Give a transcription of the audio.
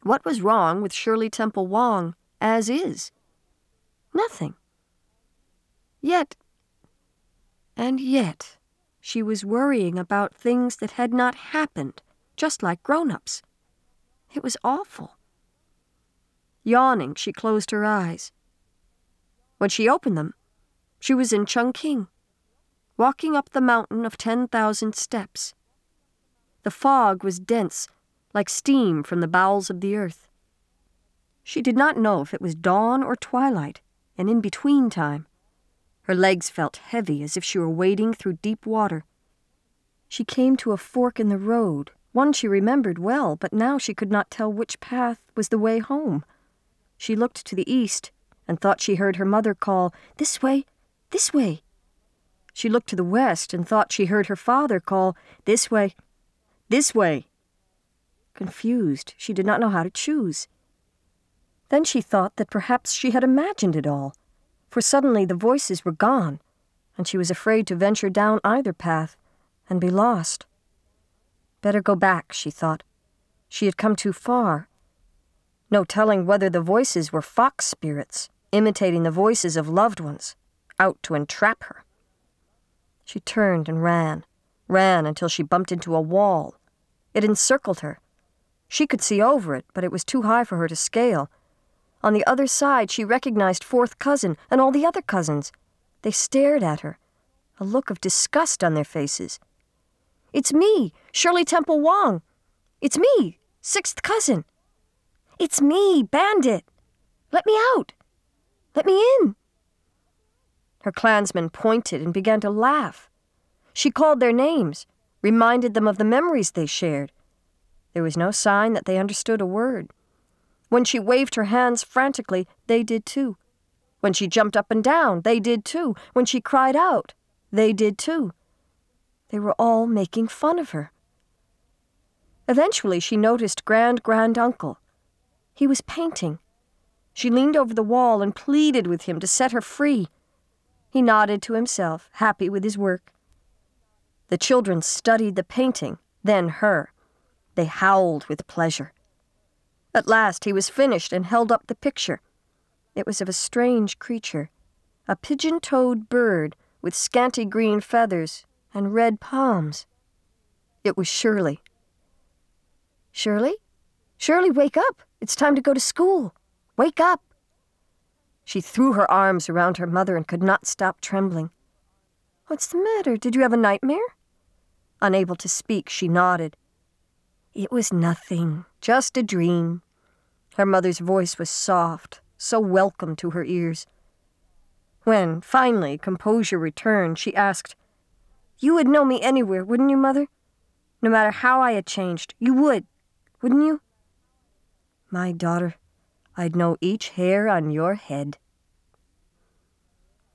What was wrong with Shirley Temple Wong, as is? Nothing. Yet, she was worrying about things that had not happened, just like grown-ups. It was awful. Yawning, she closed her eyes. When she opened them, she was in Chungking, walking up the mountain of 10,000 steps. The fog was dense, like steam from the bowels of the earth. She did not know if it was dawn or twilight, an in-between time. Her legs felt heavy, as if she were wading through deep water. She came to a fork in the road, one she remembered well, but now she could not tell which path was the way home. She looked to the east and thought she heard her mother call, "This way, this way." She looked to the west and thought she heard her father call, "This way, this way." Confused, she did not know how to choose. Then she thought that perhaps she had imagined it all, for suddenly the voices were gone, and she was afraid to venture down either path and be lost. Better go back, she thought. She had come too far. No telling whether the voices were fox spirits, imitating the voices of loved ones, out to entrap her. She turned and ran until she bumped into a wall. It encircled her. She could see over it, but it was too high for her to scale. On the other side, she recognized fourth cousin and all the other cousins. They stared at her, a look of disgust on their faces. "It's me, Shirley Temple Wong. It's me, sixth cousin. It's me, Bandit. Let me out. Let me in." Her clansmen pointed and began to laugh. She called their names, reminded them of the memories they shared. There was no sign that they understood a word. When she waved her hands frantically, they did too. When she jumped up and down, they did too. When she cried out, they did too. They were all making fun of her. Eventually, she noticed Grand-Uncle. He was painting. She leaned over the wall and pleaded with him to set her free. He nodded to himself, happy with his work. The children studied the painting, then her. They howled with pleasure. At last he was finished and held up the picture. It was of a strange creature, a pigeon-toed bird with scanty green feathers and red palms. It was Shirley. "Shirley? Shirley, wake up! It's time to go to school. Wake up!" She threw her arms around her mother and could not stop trembling. "What's the matter? Did you have a nightmare?" Unable to speak, she nodded. "It was nothing, just a dream." Her mother's voice was soft, so welcome to her ears. When, finally, composure returned, she asked, "You would know me anywhere, wouldn't you, Mother? No matter how I had changed, you would, wouldn't you?" "My daughter, I'd know each hair on your head."